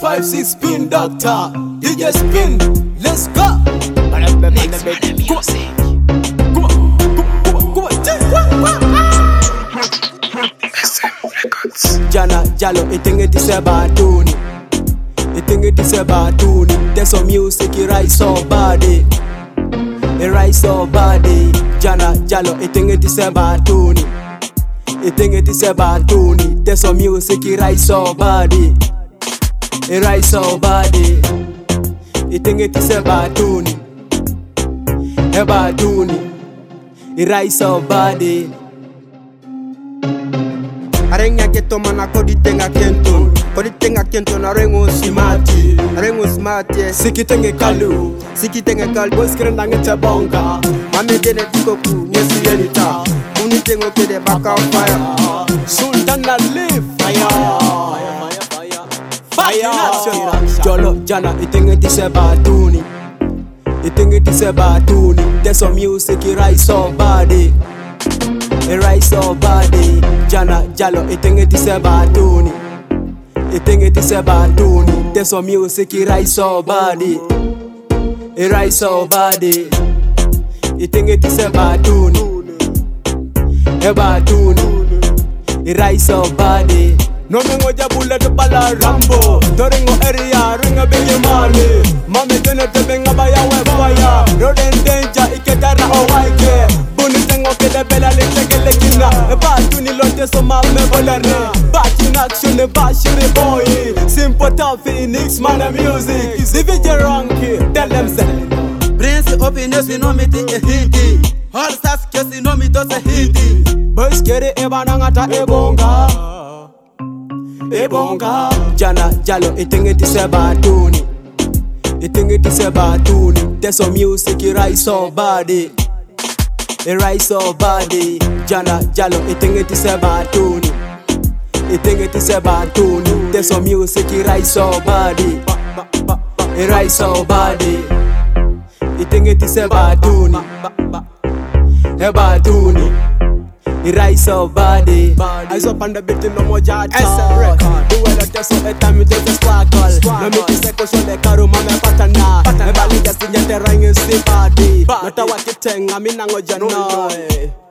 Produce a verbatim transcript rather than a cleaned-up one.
five six spin doctor, D J spin, let's go. Next man of music. Come on, come on, come on, come on. S M Records. Jana Jalo, itinge tise batuni, itinge tise batuni. There's some music, it rise so body, it rise so body. Jana Jalo, itinge tise batuni, itinge tise batuni. There's some music, it rise so body, it rise so body. Itinge tise batuni, e batuni, it rise so body. Arenga keto mana kodi tenga kenton, kodi tenga kenton arengo simati, arengo simati. Siki tenge kalu, Siki tenga kalu, boys krenda ngete bonga. mame dene tikoku, nyesi yenita. Uni tengo kede baka fire. Sultan na live fire, fire. Jolo Jana, itinge tise batuni, itinge tise batuni. There's some music, it rise so body, it rise so body. Jana Jalo, itinge tise batuni, itinge tise batuni. There's some music, it rise so body, it rise so body. Itinge tise batuni, e batuni, it rise so body. No me ngoja bullet bala Rambo, Doringo area ringa bigi mali. Mami tene te benga baya we fire. Road in danger iketara owaike. Buni tengo kede bela lite kele kina. E batuni lote so mame bolare. Back in action e bashiri boy. Simple tough Phoenix man of music. The video ranky, tell them say. Prince opinions we know me ti e hindi. All stars kesi know me does a hindi. Boys kere e banangata e bonga. Ebonga Jana Jalo, itinge tise batuni, itinge tise batuni. There's some music, it rise so body, it rise so body. Jana Jalo, itinge tise batuni, itinge tise batuni. There's some music, it rise so body, it rise so body. Itinge tise batuni, e batuni. It rise so body. Eyes up on the beat no more judge. S M Records. Do well at so a time it just sparkle. No me tise ko shole karu mame patana. Me bali just in the ring in party. Not a wakitenga mina ngoja no.